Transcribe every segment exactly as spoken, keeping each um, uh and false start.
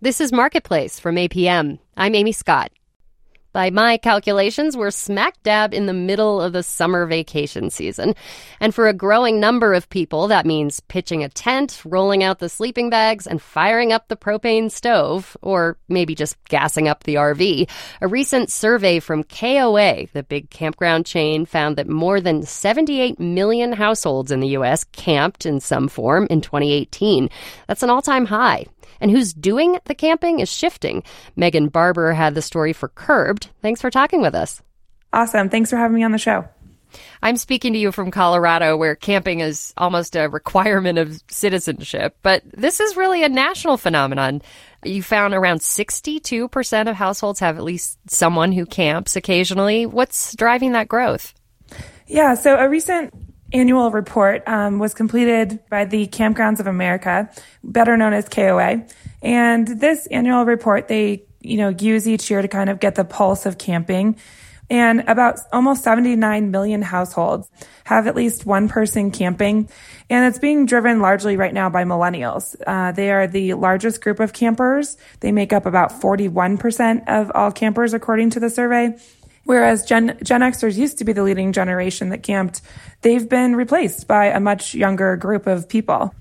This is Marketplace from A P M. I'm Amy Scott. By my calculations, we're smack dab in the middle of the summer vacation season. And for a growing number of people, that means pitching a tent, rolling out the sleeping bags, and firing up the propane stove, or maybe just gassing up the R V. A recent survey from K O A, the big campground chain, found that more than seventy-eight million households in the U S camped in some form in twenty eighteen. That's an all-time high. And who's doing the camping is shifting. Megan Barber had the story for Curbed. Thanks for talking with us. Awesome. Thanks for having me on the show. I'm speaking to you from Colorado, where camping is almost a requirement of citizenship. But this is really a national phenomenon. You found around sixty-two percent of households have at least someone who camps occasionally. What's driving that growth? Yeah, so a recent annual report um, was completed by the Campgrounds of America, better known as K O A. And this annual report, they, you know, use each year to kind of get the pulse of camping. And about almost seventy-nine million households have at least one person camping. And it's being driven largely right now by millennials. Uh, they are the largest group of campers. They make up about forty-one percent of all campers, according to the survey. Whereas Gen, Gen Xers used to be the leading generation that camped, they've been replaced by a much younger group of people.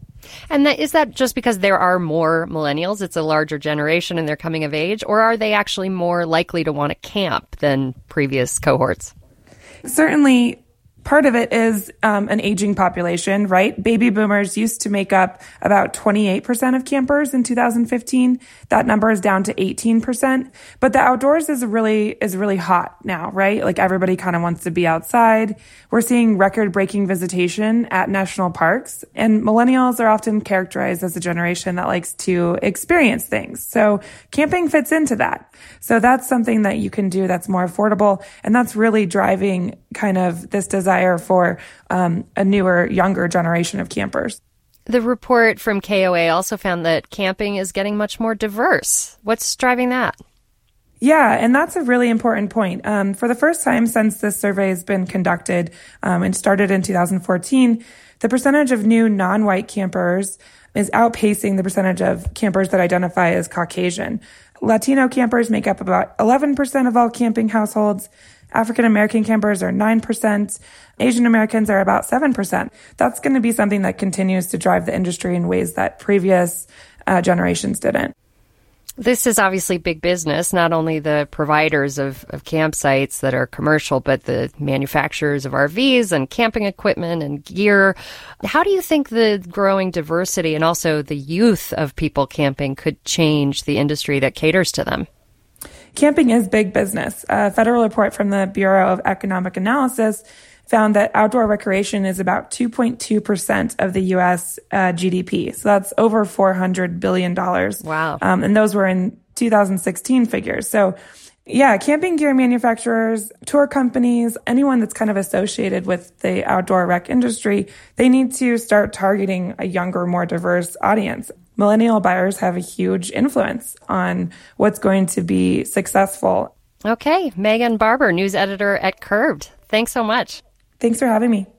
And that, is that just because there are more millennials? It's a larger generation and they're coming of age? Or are they actually more likely to want to camp than previous cohorts? Certainly, part of it is um, an aging population, right? Baby boomers used to make up about twenty-eight percent of campers in two thousand fifteen. That number is down to eighteen percent. But the outdoors is really is really hot now, right? Like everybody kind of wants to be outside. We're seeing record-breaking visitation at national parks. And millennials are often characterized as a generation that likes to experience things. So camping fits into that. So that's something that you can do that's more affordable. And that's really driving kind of this desire for um, a newer, younger generation of campers. The report from K O A also found that camping is getting much more diverse. What's driving that? Yeah, and that's a really important point. Um, for the first time since this survey has been conducted um, and started in two thousand fourteen, the percentage of new non-white campers is outpacing the percentage of campers that identify as Caucasian. Latino campers make up about eleven percent of all camping households. African American campers are nine percent. Asian Americans are about seven percent. That's going to be something that continues to drive the industry in ways that previous uh, generations didn't. This is obviously big business, not only the providers of, of campsites that are commercial, but the manufacturers of R Vs and camping equipment and gear. How do you think the growing diversity and also the youth of people camping could change the industry that caters to them? Camping is big business. A federal report from the Bureau of Economic Analysis found that outdoor recreation is about two point two percent of the U S uh, G D P. So that's over four hundred billion dollars. Wow. Um, and those were in two thousand sixteen figures. So yeah, camping gear manufacturers, tour companies, anyone that's kind of associated with the outdoor rec industry, they need to start targeting a younger, more diverse audience. Millennial buyers have a huge influence on what's going to be successful. Okay, Megan Barber, news editor at Curbed. Thanks so much. Thanks for having me.